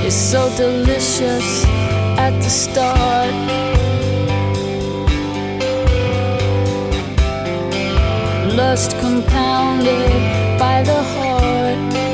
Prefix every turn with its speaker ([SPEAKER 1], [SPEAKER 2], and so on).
[SPEAKER 1] is so delicious at the start. Lust compounded by the heart.